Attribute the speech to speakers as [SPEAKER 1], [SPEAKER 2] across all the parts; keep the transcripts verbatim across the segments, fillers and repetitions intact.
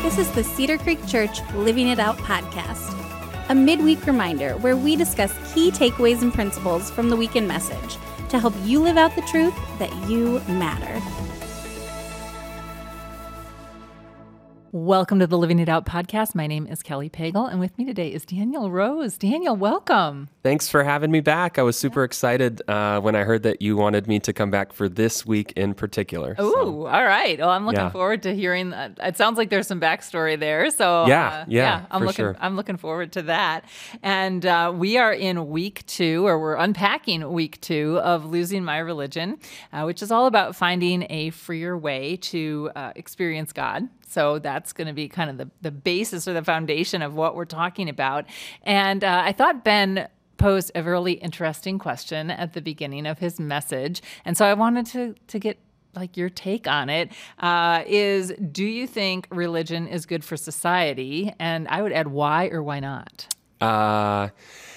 [SPEAKER 1] This is the Cedar Creek Church Living It Out podcast, a midweek reminder where we discuss key takeaways and principles from the weekend message to help you live out the truth that you matter.
[SPEAKER 2] Welcome to the Living It Out podcast. My name is Kelly Pagel, and with me today is Daniel Rose. Daniel, welcome.
[SPEAKER 3] Thanks for having me back. I was super excited uh, when I heard that you wanted me to come back for this week in particular.
[SPEAKER 2] Oh,
[SPEAKER 3] so.
[SPEAKER 2] All right. Well, I'm looking
[SPEAKER 3] Yeah.
[SPEAKER 2] forward to hearing that. It sounds like there's some backstory there. So
[SPEAKER 3] Yeah,
[SPEAKER 2] uh,
[SPEAKER 3] yeah,
[SPEAKER 2] I'm
[SPEAKER 3] for
[SPEAKER 2] looking.
[SPEAKER 3] sure.
[SPEAKER 2] I'm looking forward to that. And uh, we are in week two, or we're unpacking week two of Losing My Religion, uh, which is all about finding a freer way to uh, experience God. So that's going to be kind of the, the basis or the foundation of what we're talking about. And uh, I thought Ben posed a really interesting question at the beginning of his message. And so I wanted to, to get like your take on it, uh, is do you think religion is good for society? And I would add why or why not?
[SPEAKER 3] Uh,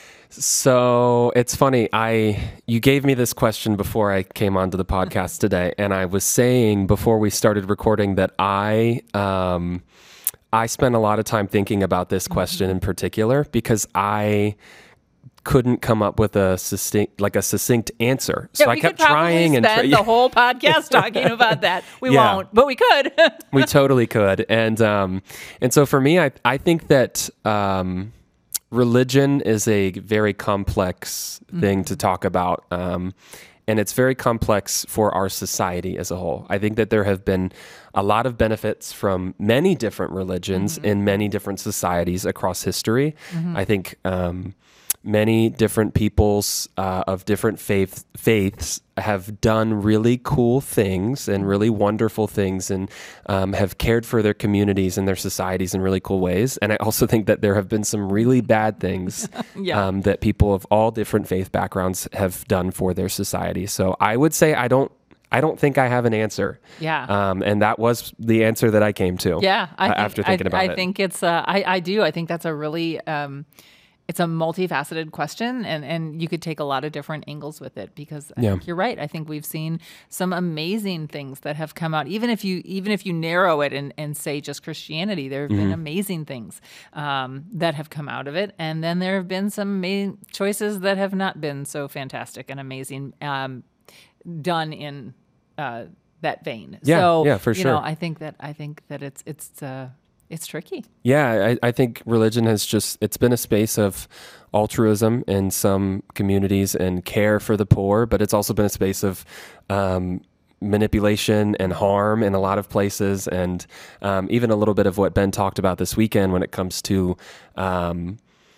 [SPEAKER 3] so it's funny. I you gave me this question before I came onto the podcast today, and I was saying before we started recording that I um, I spent a lot of time thinking about this question in particular because I couldn't come up with a succinct like a succinct answer. So
[SPEAKER 2] yeah,
[SPEAKER 3] I
[SPEAKER 2] we
[SPEAKER 3] kept
[SPEAKER 2] could probably
[SPEAKER 3] trying and
[SPEAKER 2] spend
[SPEAKER 3] tra-
[SPEAKER 2] the whole podcast talking about that. We
[SPEAKER 3] Yeah.
[SPEAKER 2] won't, but we could.
[SPEAKER 3] We totally could. And um, and so for me, I I think that um, religion is a very complex thing to talk about. Um, and it's very complex for our society as a whole. I think that there have been a lot of benefits from many different religions
[SPEAKER 2] Mm-hmm.
[SPEAKER 3] in many different societies across history. I think um, many different peoples uh, of different faith, faiths have done really cool things and really wonderful things and um, have cared for their communities and their societies in really cool ways. And I also think that there have been some really bad things
[SPEAKER 2] Yeah.
[SPEAKER 3] um, that people of all different faith backgrounds have done for their society. So I would say I don't I don't think I have an answer.
[SPEAKER 2] Yeah.
[SPEAKER 3] Um, and that was the answer that I came to.
[SPEAKER 2] Yeah, I
[SPEAKER 3] uh,
[SPEAKER 2] think,
[SPEAKER 3] after thinking
[SPEAKER 2] I,
[SPEAKER 3] about
[SPEAKER 2] I
[SPEAKER 3] it.
[SPEAKER 2] I think it's. Uh, I I do. I think that's a really. Um, it's a multifaceted question, and, and you could take a lot of different angles with it because I
[SPEAKER 3] Yeah.
[SPEAKER 2] think you're right. I think we've seen some amazing things that have come out. Even if you even if you narrow it and, and say just Christianity, there have
[SPEAKER 3] Mm-hmm.
[SPEAKER 2] been amazing things um, that have come out of it, and then there have been some amazing choices that have not been so fantastic and amazing um, done in uh, that vein.
[SPEAKER 3] Yeah,
[SPEAKER 2] so,
[SPEAKER 3] yeah, for
[SPEAKER 2] you know,
[SPEAKER 3] sure.
[SPEAKER 2] I think that I think that it's it's. Uh, It's tricky.
[SPEAKER 3] Yeah, I, I think religion has just, it's been a space of altruism in some communities and care for the poor, but it's also been a space of um, manipulation and harm in a lot of places. And um, even a little bit of what Ben talked about this weekend when it comes to um,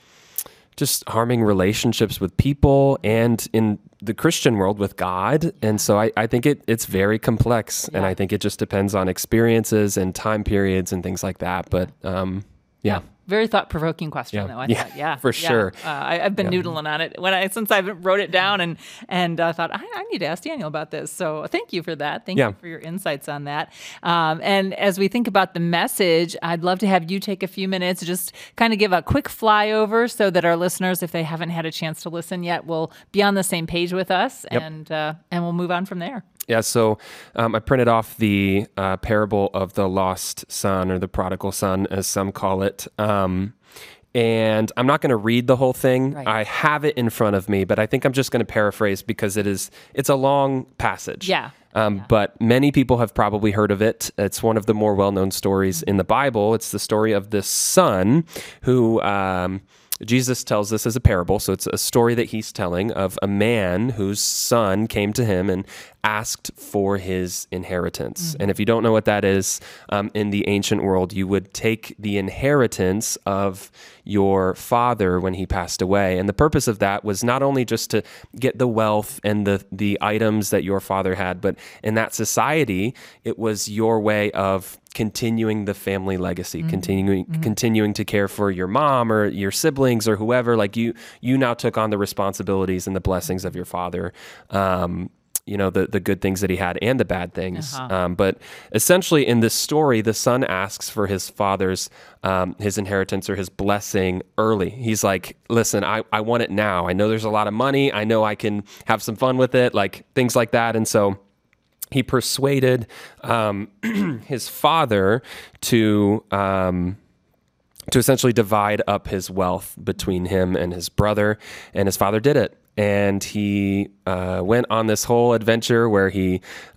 [SPEAKER 3] just harming relationships with people and in the Christian world with God. And so I, I think it it's very complex. And
[SPEAKER 2] Yeah.
[SPEAKER 3] I think it just depends on experiences and time periods and things like that. But um, yeah.
[SPEAKER 2] Very thought-provoking question,
[SPEAKER 3] Yeah.
[SPEAKER 2] though. I
[SPEAKER 3] Yeah,
[SPEAKER 2] thought, yeah,
[SPEAKER 3] for
[SPEAKER 2] yeah.
[SPEAKER 3] sure.
[SPEAKER 2] Uh, I, I've been noodling on it when I since I wrote it down, and and uh, thought I, I need to ask Daniel about this. So thank you for that. Thank
[SPEAKER 3] Yeah.
[SPEAKER 2] you for your insights on that. Um, and as we think about the message, I'd love to have you take a few minutes, just kind of give a quick flyover, so that our listeners, if they haven't had a chance to listen yet, will be on the same page with us,
[SPEAKER 3] Yep.
[SPEAKER 2] and uh, and we'll move on from there.
[SPEAKER 3] Yeah, so um, I printed off the uh, parable of the lost son, or the prodigal son, as some call it. Um, and I'm not going to read the whole thing.
[SPEAKER 2] Right.
[SPEAKER 3] I have it in front of me, but I think I'm just going to paraphrase because it is it's a long passage.
[SPEAKER 2] Yeah.
[SPEAKER 3] Um,
[SPEAKER 2] Yeah.
[SPEAKER 3] But many people have probably heard of it. It's one of the more well-known stories in the Bible. It's the story of this son who um, Jesus tells this as a parable. So it's a story that he's telling of a man whose son came to him and asked for his inheritance. And if you don't know what that is, um, in the ancient world, you would take the inheritance of your father when he passed away. And the purpose of that was not only just to get the wealth and the, the items that your father had, but in that society, it was your way of continuing the family legacy, continuing continuing to care for your mom or your siblings or whoever. Like you, you now took on the responsibilities and the blessings of your father. Um, you know, the, the good things that he had and the bad things.
[SPEAKER 2] Uh-huh.
[SPEAKER 3] Um, but essentially in this story, the son asks for his father's, um, his inheritance or his blessing early. He's like, listen, I, I want it now. I know there's a lot of money. I know I can have some fun with it, like things like that. And so he persuaded um, his father to um, to essentially divide up his wealth between him and his brother, and his father did it. And he uh, went on this whole adventure where he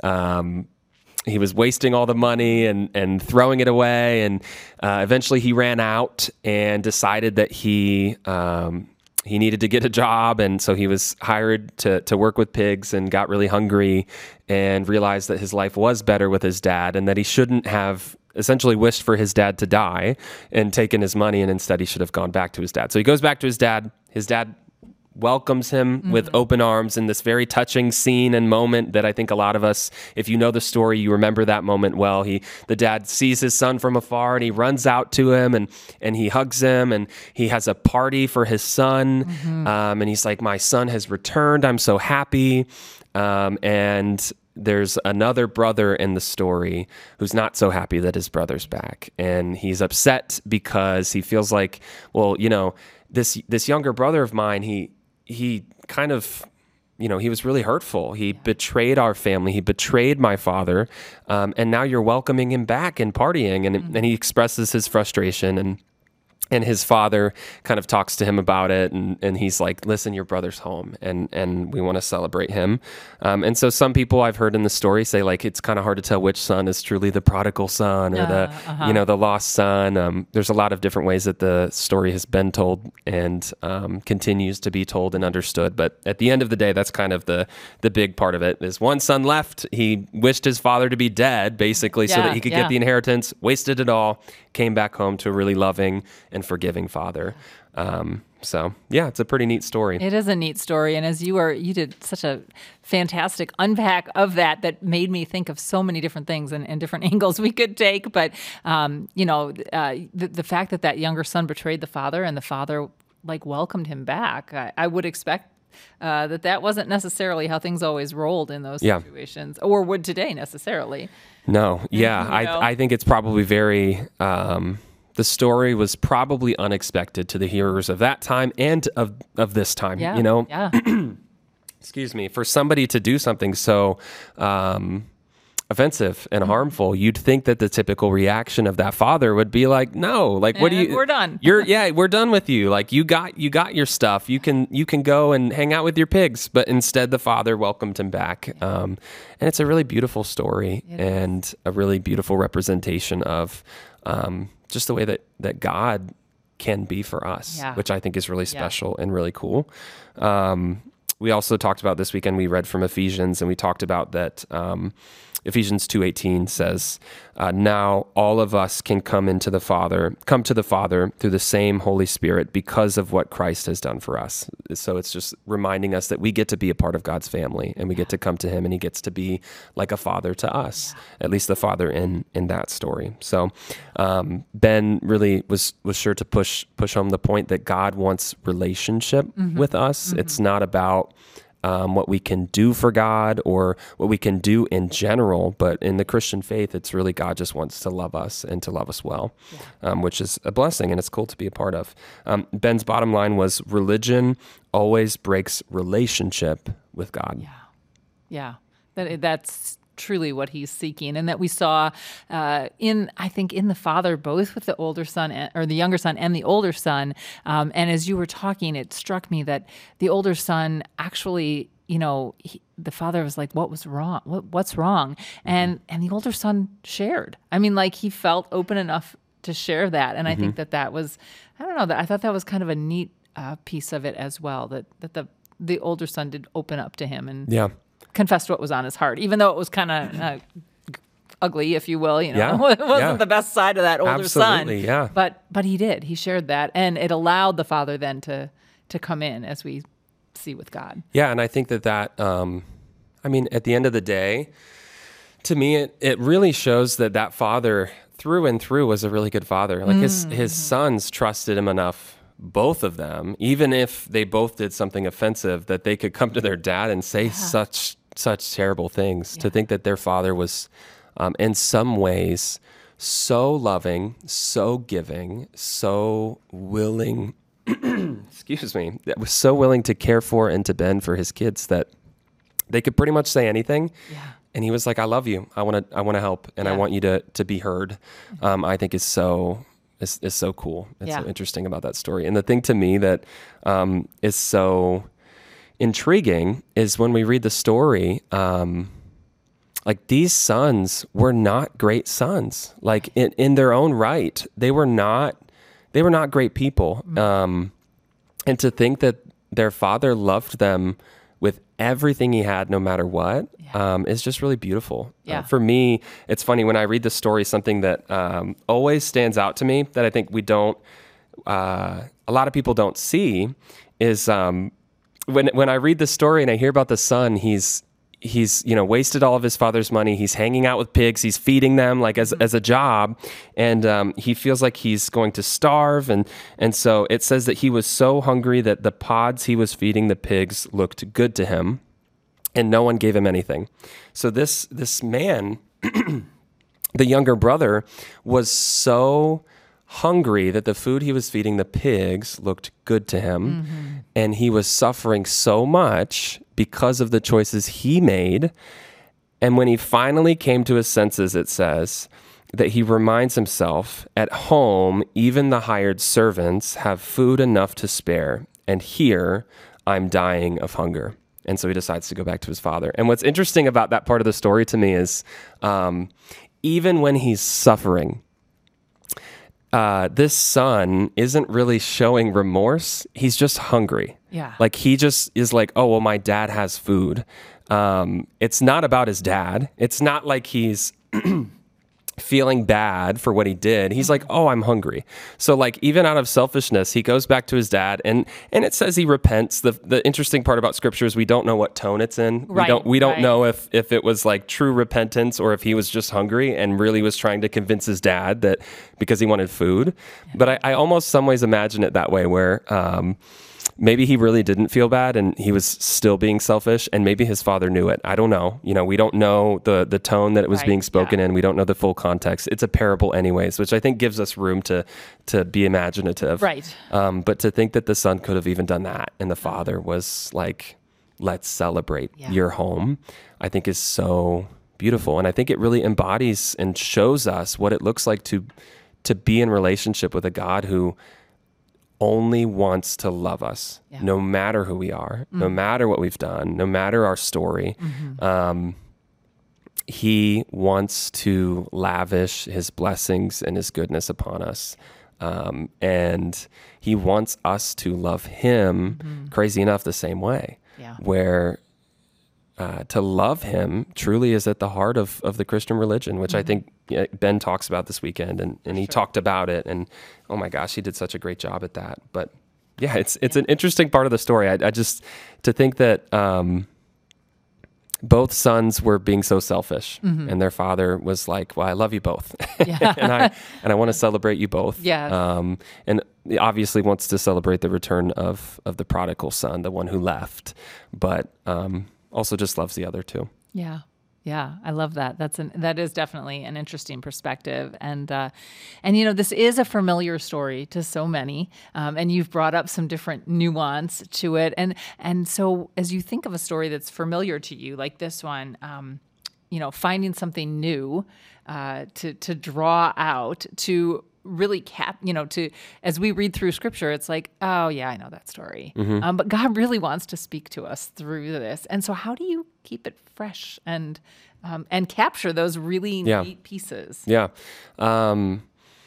[SPEAKER 3] um, he was wasting all the money and and throwing it away, and uh, eventually he ran out and decided that he um, he needed to get a job, and so he was hired to to work with pigs, and got really hungry and realized that his life was better with his dad, and that he shouldn't have essentially wished for his dad to die and taken his money, and instead he should have gone back to his dad. So he goes back to his dad. His dad welcomes him mm-hmm. with open arms in this very touching scene and moment that I think a lot of us, if you know the story, you remember that moment well. He, the dad sees his son from afar, and he runs out to him, and and he hugs him, and he has a party for his son. Mm-hmm. Um, and he's like, "My son has returned. I'm so happy." Um, and there's another brother in the story who's not so happy that his brother's back, and he's upset because he feels like, well, you know, this this younger brother of mine, he he kind of, you know, he was really hurtful. He yeah. betrayed our family. He betrayed my father, um, and now you're welcoming him back and partying, and mm-hmm. and he expresses his frustration, and and his father kind of talks to him about it, and, and he's like, "Listen, your brother's home, and and we want to celebrate him." Um, and so some people I've heard in the story say, like, it's kind of hard to tell which son is truly the prodigal son or uh, the uh-huh. you know the lost son. Um, there's a lot of different ways that the story has been told and um, continues to be told and understood. But at the end of the day, that's kind of the the big part of it. Is one son left. He wished his father to be dead, basically, yeah, so that he could yeah. get the inheritance. Wasted it all. Came back home to a really loving and forgiving father. Um, so yeah, it's a pretty neat story.
[SPEAKER 2] It is a neat story. And as you are, you did such a fantastic unpack of that, that made me think of so many different things and, and different angles we could take. But, um, you know, uh, the, the fact that that younger son betrayed the father, and the father like welcomed him back, I, I would expect uh, that that wasn't necessarily how things always rolled in those
[SPEAKER 3] yeah.
[SPEAKER 2] situations, or would today necessarily.
[SPEAKER 3] No. Yeah. you know? I, I think it's probably very, um, the story was probably unexpected to the hearers of that time and of, of this time,
[SPEAKER 2] yeah.
[SPEAKER 3] you know,
[SPEAKER 2] yeah.
[SPEAKER 3] excuse me, for somebody to do something so, um, offensive and harmful, you'd think that the typical reaction of that father would be like, no, like, what do you,
[SPEAKER 2] we're done.
[SPEAKER 3] You're, yeah, we're done with you. Like, you got, you got your stuff. You can, you can go and hang out with your pigs. But instead the father welcomed him back. Um, and it's a really beautiful story it and is. a really beautiful representation of, um, just the way that, that God can be for us,
[SPEAKER 2] yeah.
[SPEAKER 3] which I think is really special
[SPEAKER 2] yeah.
[SPEAKER 3] and really cool. Um, we also talked about this weekend, we read from Ephesians, and we talked about that, um, Ephesians two eighteen says, uh, now all of us can come into the Father, come to the Father through the same Holy Spirit because of what Christ has done for us. So it's just reminding us that we get to be a part of God's family, and we get to come to him, and he gets to be like a father to us, yeah. at least the father in in that story. So um, Ben really was was sure to push push home the point that God wants relationship mm-hmm. with us. Mm-hmm. It's not about Um, what we can do for God or what we can do in general. But in the Christian faith, it's really God just wants to love us and to love us well, yeah. um, which is a blessing, and it's cool to be a part of. Um, Ben's bottom line was, religion always breaks relationship with God.
[SPEAKER 2] Yeah, yeah, that, that's truly what he's seeking, and that we saw uh, in, I think, in the father, both with the older son and, or the younger son and the older son. Um, and as you were talking, it struck me that the older son actually, you know, he, the father was like, "What was wrong? What, what's wrong?" And and the older son shared. I mean, like, he felt open enough to share that, and mm-hmm. I think that that was, I don't know, that I thought that was kind of a neat uh, piece of it as well. That that the the older son did open up to him and
[SPEAKER 3] yeah.
[SPEAKER 2] confessed what was on his heart, even though it was kind of uh, ugly, if you will. You know,
[SPEAKER 3] yeah,
[SPEAKER 2] it wasn't
[SPEAKER 3] yeah.
[SPEAKER 2] the best side of that older
[SPEAKER 3] Absolutely,
[SPEAKER 2] son.
[SPEAKER 3] Yeah.
[SPEAKER 2] But but he did. He shared that, and it allowed the father then to to come in, as we see with God.
[SPEAKER 3] Yeah, and I think that that, um, I mean, at the end of the day, to me, it it really shows that that father, through and through, was a really good father. Like, mm-hmm. his his sons trusted him enough, both of them, even if they both did something offensive, that they could come to their dad and say yeah. such such terrible things. Yeah. To think that their father was, um, in some ways, so loving, so giving, so willing, excuse me, that was so willing to care for and to bend for his kids that they could pretty much say anything.
[SPEAKER 2] Yeah.
[SPEAKER 3] and he was like, I love you. I want to, I want to help. And
[SPEAKER 2] Yeah.
[SPEAKER 3] I want you to, to be heard. Um, I think is so, is, is so cool. It's
[SPEAKER 2] Yeah.
[SPEAKER 3] so interesting about that story. And the thing to me that um, is so intriguing is when we read the story, um, like these sons were not great sons, like in, in their own right, they were not, they were not great people. Um, and to think that their father loved them with everything he had, no matter what,
[SPEAKER 2] Yeah.
[SPEAKER 3] um, is just really beautiful.
[SPEAKER 2] Yeah.
[SPEAKER 3] Uh, for me, it's funny when I read the story, something that um, always stands out to me that I think we don't, uh, a lot of people don't see is um, when when I read the story and I hear about the son, he's he's you know wasted all of his father's money. He's hanging out with pigs. He's feeding them like as as a job, and um, he feels like he's going to starve. And and so it says that he was so hungry that the pods he was feeding the pigs looked good to him, and no one gave him anything. So this this man, the younger brother, was so hungry that the food he was feeding the pigs looked good to him. Mm-hmm. And he was suffering so much because of the choices he made. And when he finally came to his senses, it says that he reminds himself, at home, even the hired servants have food enough to spare. And here I'm dying of hunger. And so he decides to go back to his father. And what's interesting about that part of the story to me is um, even when he's suffering, Uh, this son isn't really showing remorse. He's just hungry.
[SPEAKER 2] Yeah.
[SPEAKER 3] Like he just is like, oh, well, my dad has food. Um, it's not about his dad. It's not like he's feeling bad for what he did. He's like, oh, I'm hungry. So like even out of selfishness, he goes back to his dad, and and it says he repents. The the interesting part about scripture is we don't know what tone it's in.
[SPEAKER 2] Right,
[SPEAKER 3] we don't we don't
[SPEAKER 2] right.
[SPEAKER 3] know if if it was like true repentance or if he was just hungry and really was trying to convince his dad that because he wanted food. Yeah. But I, I almost some ways imagine it that way where um maybe he really didn't feel bad and he was still being selfish, and maybe his father knew it. I don't know. You know, we don't know the the tone that it was
[SPEAKER 2] Right,
[SPEAKER 3] being spoken
[SPEAKER 2] yeah.
[SPEAKER 3] in. We don't know the full context. It's a parable anyways, which I think gives us room to to be imaginative.
[SPEAKER 2] Right.
[SPEAKER 3] Um, but to think that the son could have even done that and the father was like, let's celebrate
[SPEAKER 2] Yeah.
[SPEAKER 3] your home, I think is so beautiful. And I think it really embodies and shows us what it looks like to to be in relationship with a God who only wants to love us,
[SPEAKER 2] Yeah.
[SPEAKER 3] no matter who we are,
[SPEAKER 2] Mm-hmm.
[SPEAKER 3] no matter what we've done, no matter our story.
[SPEAKER 2] Mm-hmm.
[SPEAKER 3] Um, he wants to lavish his blessings and his goodness upon us. Um, and he wants us to love him,
[SPEAKER 2] Mm-hmm.
[SPEAKER 3] crazy enough, the same way,
[SPEAKER 2] Yeah.
[SPEAKER 3] where uh, to love him truly is at the heart of, of the Christian religion, which I think yeah, Ben talks about this weekend, and, and he talked about it, and oh my gosh, he did such a great job at that. But yeah, it's it's an interesting part of the story. I, I just, to think that um, both sons were being so selfish,
[SPEAKER 2] Mm-hmm.
[SPEAKER 3] and their father was like, well, I love you both.
[SPEAKER 2] Yeah.
[SPEAKER 3] and I and I want to celebrate you both.
[SPEAKER 2] Yes.
[SPEAKER 3] Um, and he obviously wants to celebrate the return of of the prodigal son, the one who left, but um, also just loves the other two.
[SPEAKER 2] Yeah. Yeah, I love that. That's an that is definitely an interesting perspective, and uh, and you know this is a familiar story to so many, um, and you've brought up some different nuance to it, and and so as you think of a story that's familiar to you, like this one, um, you know, finding something new uh, to to draw out to really cap, you know, to as we read through scripture, it's like, oh yeah, I know that story,
[SPEAKER 3] Mm-hmm.
[SPEAKER 2] um, but God really wants to speak to us through this, and so how do you keep it fresh and um, and capture those really
[SPEAKER 3] Yeah.
[SPEAKER 2] neat pieces?
[SPEAKER 3] Yeah. Um,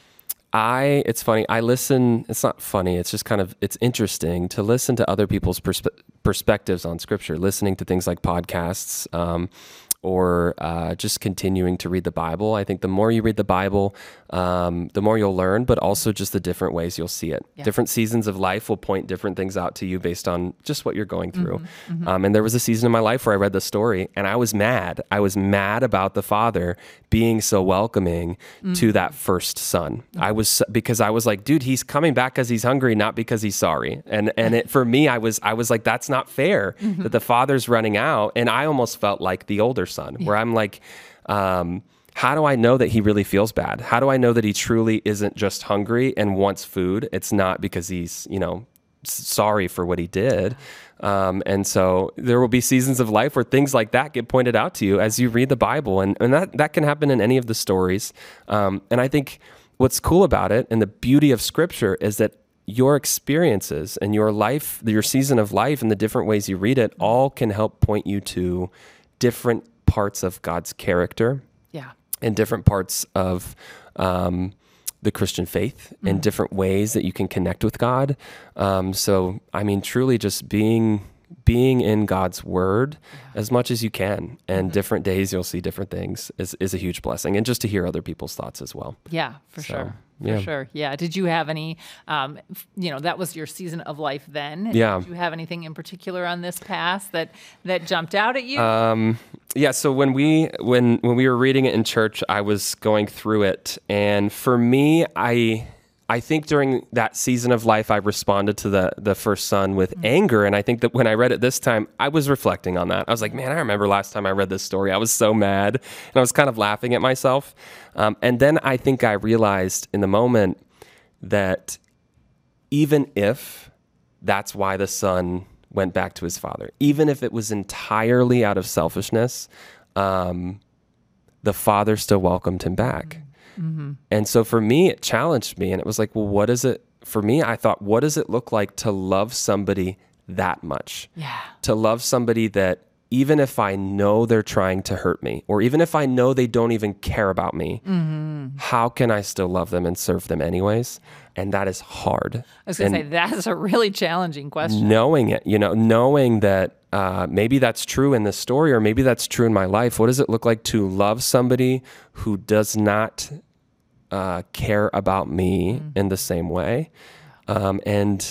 [SPEAKER 3] I, it's funny. I listen, it's not funny. It's just kind of, it's interesting to listen to other people's perspe- perspectives on scripture, listening to things like podcasts, um, or uh, just continuing to read the Bible. I think the more you read the Bible, um, the more you'll learn, but also just the different ways you'll see it.
[SPEAKER 2] Yeah.
[SPEAKER 3] Different seasons of life will point different things out to you based on just what you're going through.
[SPEAKER 2] Mm-hmm, mm-hmm.
[SPEAKER 3] Um, and there was a season in my life where I read the story and I was mad. I was mad about the father being so welcoming
[SPEAKER 2] Mm-hmm.
[SPEAKER 3] to that first son. I was, because I was like, dude, he's coming back because he's hungry, not because he's sorry. And and it, for me, I was I was like, that's not fair
[SPEAKER 2] Mm-hmm.
[SPEAKER 3] that the father's running out. And I almost felt like the older son, where I'm like, um, how do I know that he really feels bad? How do I know that he truly isn't just hungry and wants food? It's not because he's, you know, s- sorry for what he did. Um, and so there will be seasons of life where things like that get pointed out to you as you read the Bible. And, and that, that can happen in any of the stories. Um, and I think what's cool about it and the beauty of Scripture is that your experiences and your life, your season of life and the different ways you read it all can help point you to different parts of God's character.
[SPEAKER 2] Yeah.
[SPEAKER 3] And different parts of um, the Christian faith and
[SPEAKER 2] Mm-hmm.
[SPEAKER 3] different ways that you can connect with God. Um, so, I mean, truly just being being in God's word yeah. as much as you can. And mm-hmm. different days you'll see different things is, is a huge blessing. And just to hear other people's thoughts as well.
[SPEAKER 2] Yeah, for
[SPEAKER 3] So,
[SPEAKER 2] sure. For
[SPEAKER 3] yeah.
[SPEAKER 2] sure. Yeah. Did you have any, um, f- you know, that was your season of life then.
[SPEAKER 3] Yeah.
[SPEAKER 2] Did you have anything in particular on this past that, that jumped out at you?
[SPEAKER 3] Um, yeah. So when we, when, when we were reading it in church, I was going through it. And for me, I, I think during that season of life, I responded to the the first son with mm-hmm. anger. And I think that when I read it this time, I was reflecting on that. I was like, man, I remember last time I read this story, I was so mad. And I was kind of laughing at myself. Um, and then I think I realized in the moment that even if that's why the son went back to his father, even if it was entirely out of selfishness, um, the father still welcomed him back. Mm-hmm. Mm-hmm. And so for me, it challenged me. And it was like, well, what is it? For me, I thought, what does it look like to love somebody that much?
[SPEAKER 2] Yeah.
[SPEAKER 3] To love somebody that even if I know they're trying to hurt me, or even if I know they don't even care about me, mm-hmm. how can I still love them and serve them anyways? And that is hard.
[SPEAKER 2] I was going to say, that's a really challenging question.
[SPEAKER 3] Knowing it, you know, knowing that uh, maybe that's true in this story, or maybe that's true in my life. What does it look like to love somebody who does not uh, care about me mm-hmm. in the same way? Um, and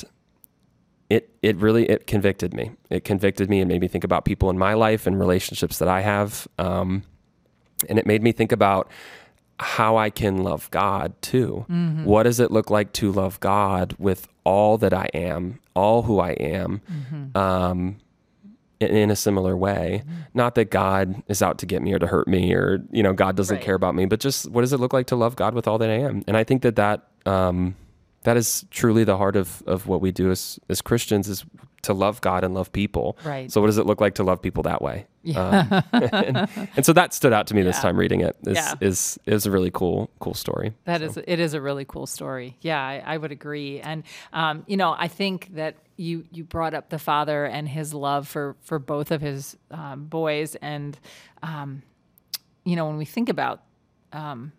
[SPEAKER 3] it it really, it convicted me. It convicted me and made me think about people in my life and relationships that I have. Um, and it made me think about how I can love God too. Mm-hmm. What does it look like to love God with all that I am, all who I am, mm-hmm. um, in, in a similar way? Mm-hmm. Not that God is out to get me or to hurt me, or, you know, God doesn't
[SPEAKER 2] right.
[SPEAKER 3] care about me, but just what does it look like to love God with all that I am? And I think that that, um, that is truly the heart of, of what we do as, as Christians, is to love God and love people.
[SPEAKER 2] Right.
[SPEAKER 3] So what does it look like to love people that way?
[SPEAKER 2] Yeah.
[SPEAKER 3] Um, and, and so that stood out to me
[SPEAKER 2] yeah.
[SPEAKER 3] this time reading it. Is,
[SPEAKER 2] yeah.
[SPEAKER 3] is is a really cool cool story.
[SPEAKER 2] That
[SPEAKER 3] so.
[SPEAKER 2] is, it is a really cool story. Yeah, I, I would agree. And um, you know, I think that you you brought up the father and his love for for both of his um, boys, and um, you know, when we think about um,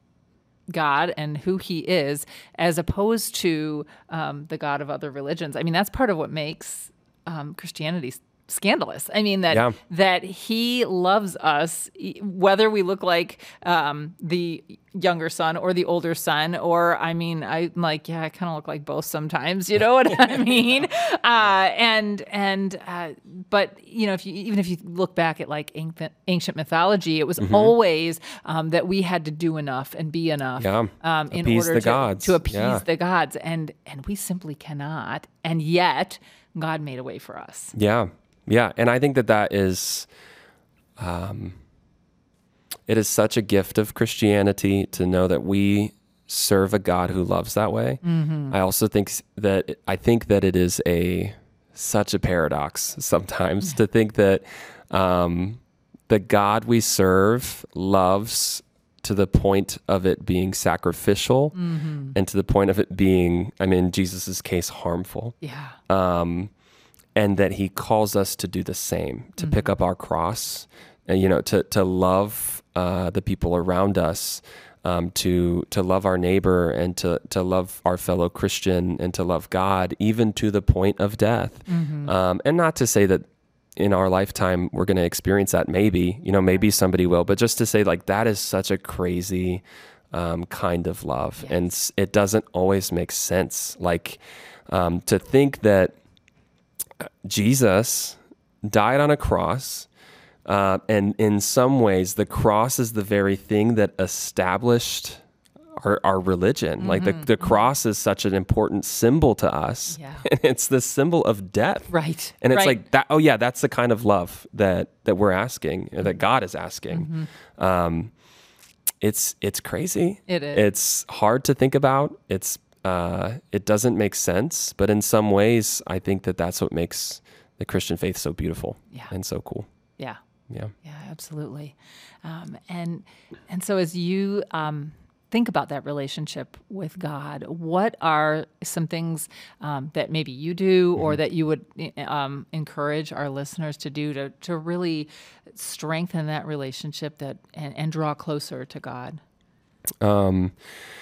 [SPEAKER 2] God and who he is, as opposed to um, the God of other religions. I mean, that's part of what makes um, Christianity scandalous. I mean, that
[SPEAKER 3] yeah.
[SPEAKER 2] that he loves us, whether we look like um, the younger son or the older son, or, I mean, I'm like, yeah, I kind of look like both sometimes, you know what I mean? Uh, and, and, uh, but, you know, if you, even if you look back at like ancient, ancient mythology, it was mm-hmm. always um, that we had to do enough and be enough
[SPEAKER 3] yeah.
[SPEAKER 2] um, in
[SPEAKER 3] appease
[SPEAKER 2] order
[SPEAKER 3] the
[SPEAKER 2] to,
[SPEAKER 3] gods.
[SPEAKER 2] to appease
[SPEAKER 3] yeah.
[SPEAKER 2] the gods. And, and we simply cannot. And yet God made a way for us.
[SPEAKER 3] Yeah. Yeah. And I think that that is, um, it is such a gift of Christianity to know that we serve a God who loves that way. Mm-hmm. I also think that, I think that it is a, such a paradox sometimes to think that, um, the God we serve loves to the point of it being sacrificial mm-hmm. and to the point of it being, I mean, in Jesus's case, harmful.
[SPEAKER 2] Yeah.
[SPEAKER 3] Um, and that he calls us to do the same, to mm-hmm. pick up our cross, and, you know, to, to love, uh, the people around us, um, to, to love our neighbor, and to, to love our fellow Christian, and to love God, even to the point of death. Mm-hmm. Um, and not to say that in our lifetime we're going to experience that. Maybe, you know, maybe somebody will, but just to say, like, that is such a crazy, um, kind of love. Yes. And it doesn't always make sense. Like, um, to think that Jesus died on a cross, uh, and in some ways, the cross is the very thing that established our, our religion. Mm-hmm. Like the, the cross is such an important symbol to us.
[SPEAKER 2] Yeah.
[SPEAKER 3] And it's the symbol of death.
[SPEAKER 2] Right.
[SPEAKER 3] And it's
[SPEAKER 2] right.
[SPEAKER 3] like that. Oh yeah, that's the kind of love that, that we're asking, mm-hmm. that God is asking. Mm-hmm. Um, it's, it's crazy.
[SPEAKER 2] It is.
[SPEAKER 3] It's hard to think about. It's, uh, it doesn't make sense, but in some ways, I think that that's what makes the Christian faith so beautiful
[SPEAKER 2] Yeah.
[SPEAKER 3] and so cool.
[SPEAKER 2] Yeah.
[SPEAKER 3] Yeah.
[SPEAKER 2] Yeah, absolutely. Um, and and so as you um, think about that relationship with God, what are some things um, that maybe you do or that you would um, encourage our listeners to do to to really strengthen that relationship that and, and draw closer to God?
[SPEAKER 3] Um,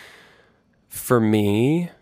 [SPEAKER 3] for me,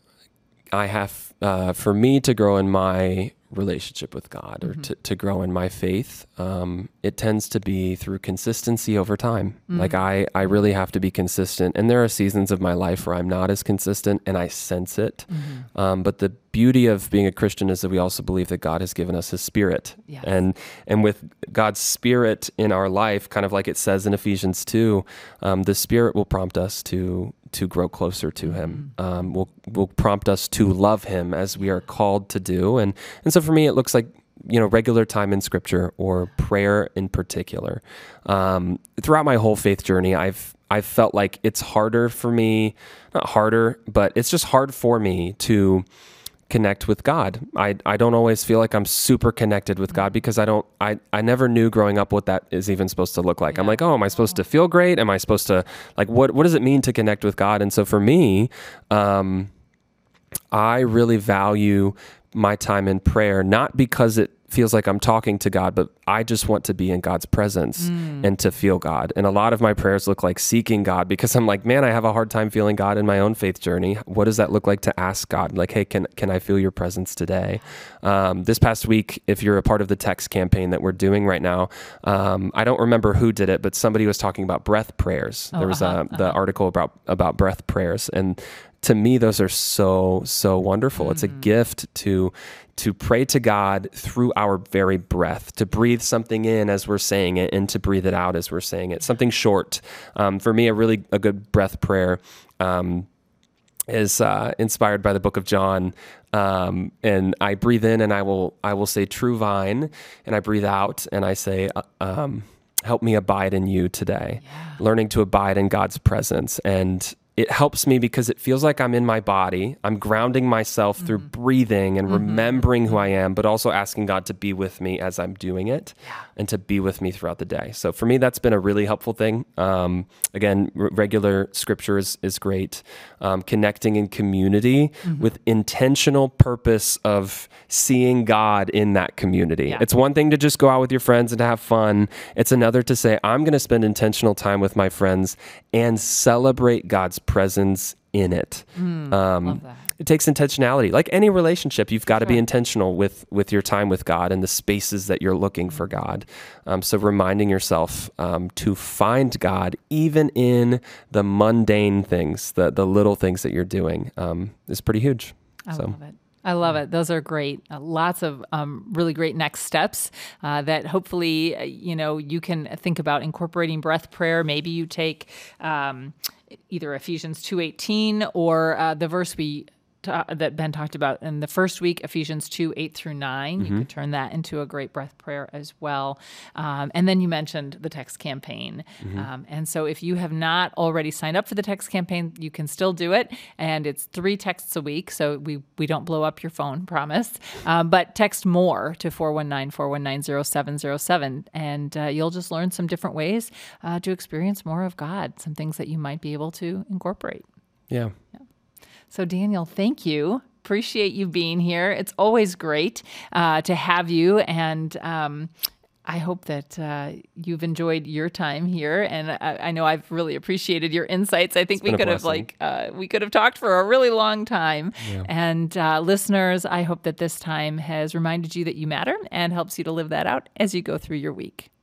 [SPEAKER 3] I have, uh, for me to grow in my relationship with God or mm-hmm. to, to grow in my faith, um, it tends to be through consistency over time. Mm-hmm. Like I, I really have to be consistent. And there are seasons of my life where I'm not as consistent and I sense it. Mm-hmm. Um, but the beauty of being a Christian is that we also believe that God has given us his spirit.
[SPEAKER 2] Yes.
[SPEAKER 3] And, and with God's spirit in our life, kind of like it says in Ephesians two, um, the spirit will prompt us to to grow closer to him, um, will will prompt us to love him as we are called to do. And and so for me, it looks like, you know, regular time in scripture or prayer in particular. Um, throughout my whole faith journey, I've I've felt like it's harder for me, not harder, but it's just hard for me to connect with God. I I don't always feel like I'm super connected with God because I don't, I, I never knew growing up what that is even supposed to look like. Yeah. I'm like, oh, am I supposed to feel great? Am I supposed to, like, what, what does it mean to connect with God? And so for me, um, I really value my time in prayer, not because it feels like I'm talking to God, but I just want to be in God's presence mm. and to feel God. And a lot of my prayers look like seeking God because I'm like, man, I have a hard time feeling God in my own faith journey. What does that look like to ask God? Like, hey, can can I feel your presence today? Um, this past week, if you're a part of the text campaign that we're doing right now, um, I don't remember who did it, but somebody was talking about breath prayers. Oh, there was uh-huh, a, the uh-huh. article about, about breath prayers. And to me, those are so, so wonderful. Mm. It's a gift to to pray to God through our very breath, to breathe something in as we're saying it and to breathe it out as we're saying it. Something short. Um, for me, a really a good breath prayer um, is uh, inspired by the book of John. Um, and I breathe in and I will I will say true vine, and I breathe out and I say, uh, um, help me abide in you today. Yeah. Learning to abide in God's presence. And it helps me because it feels like I'm in my body. I'm grounding myself mm-hmm. through breathing and mm-hmm. remembering who I am, but also asking God to be with me as I'm doing it yeah. and to be with me throughout the day. So for me, that's been a really helpful thing. Um, again, r- regular scripture is, is great. Um, connecting in community mm-hmm. with intentional purpose of seeing God in that community. Yeah. It's one thing to just go out with your friends and to have fun. It's another to say, I'm going to spend intentional time with my friends and celebrate God's presence in it.
[SPEAKER 2] Mm,
[SPEAKER 3] um,
[SPEAKER 2] love that.
[SPEAKER 3] It takes intentionality. Like any relationship, you've got to
[SPEAKER 2] sure.
[SPEAKER 3] be intentional with with your time with God and the spaces that you're looking for God. Um, so reminding yourself um, to find God even in the mundane things, the the little things that you're doing, um, is pretty huge.
[SPEAKER 2] I
[SPEAKER 3] so.
[SPEAKER 2] love it. I love it. Those are great. Uh, lots of um, really great next steps uh, that hopefully, uh, you know, you can think about incorporating breath prayer. Maybe you take um, either Ephesians two eighteen or uh, the verse we ta- that Ben talked about in the first week, Ephesians two, eight through nine. Mm-hmm. You could turn that into a great breath prayer as well. Um, and then you mentioned the text campaign. Mm-hmm. Um, and so if you have not already signed up for the text campaign, you can still do it. And it's three texts a week, so we, we don't blow up your phone, promise. Um, but text more to four one nine, four one nine, zero seven zero seven, and uh, you'll just learn some different ways uh, to experience more of God, some things that you might be able to incorporate.
[SPEAKER 3] Yeah.
[SPEAKER 2] yeah. So Daniel, thank you. Appreciate you being here. It's always great uh, to have you, and um, I hope that uh, you've enjoyed your time here. And I, I know I've really appreciated your insights. I think
[SPEAKER 3] it's
[SPEAKER 2] we could have like uh, we could have talked for a really long time.
[SPEAKER 3] Yeah.
[SPEAKER 2] And uh, listeners, I hope that this time has reminded you that you matter and helps you to live that out as you go through your week.